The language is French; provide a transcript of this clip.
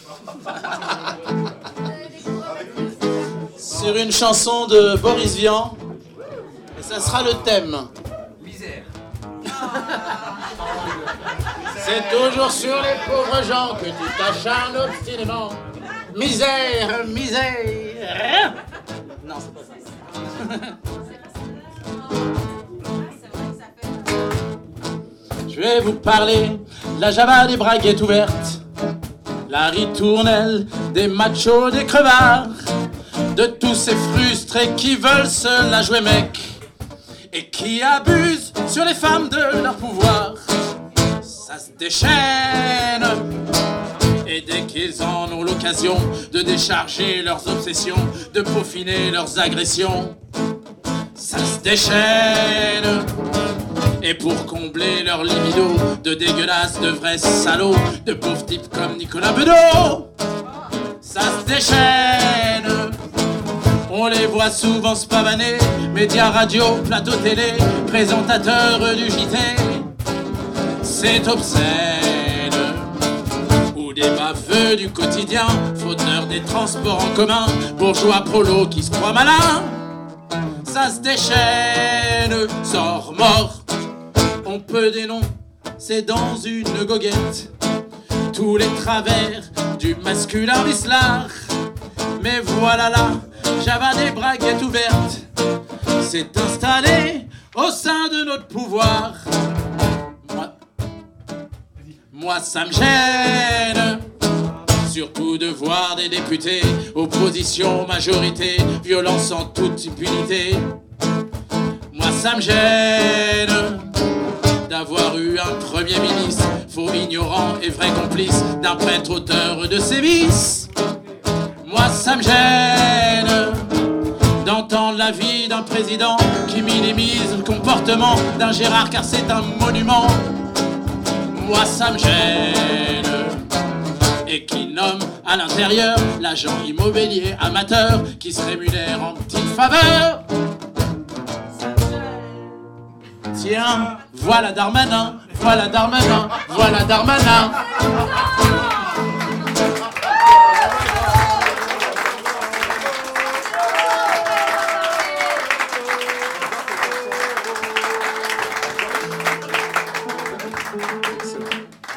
Sur une chanson de Boris Vian. Et ça sera le thème. Misère. C'est toujours sur les pauvres gens que tu t'acharnes obstinément. Misère, misère. Non, c'est pas ça. Je vais vous parler de la Java des braguettes ouvertes, la ritournelle des machos, des crevards, de tous ces frustrés qui veulent se la jouer mec et qui abusent sur les femmes de leur pouvoir. Ça se déchaîne. Et dès qu'ils en ont l'occasion de décharger leurs obsessions, de peaufiner leurs agressions, ça se déchaîne. Et pour combler leur libido de dégueulasses, de vrais salauds, de pauvres types comme Nicolas Bedeau, ça se déchaîne. On les voit souvent se pavaner, médias radio, plateau télé, présentateurs du JT. C'est obscène. Ou des baveux du quotidien, fauteurs des transports en commun, bourgeois prolos qui se croient malins. Ça se déchaîne, sort mort. On peut des noms, c'est dans une goguette. Tous les travers du masculin vicelard. Mais voilà là, Java des braguettes ouvertes s'est installé au sein de notre pouvoir. Moi ça me gêne, surtout de voir des députés, opposition, majorité, violence en toute impunité. Moi ça me gêne d'avoir eu un premier ministre, faux ignorant et vrai complice d'un prêtre auteur de sévices. Moi ça me gêne d'entendre la vie d'un président qui minimise le comportement d'un Gérard car c'est un monument. Moi ça me gêne. Et qui nomme à l'intérieur l'agent immobilier amateur qui se rémunère en petite faveur. Tiens, voilà Darmanin, voilà Darmanin, voilà Darmanin.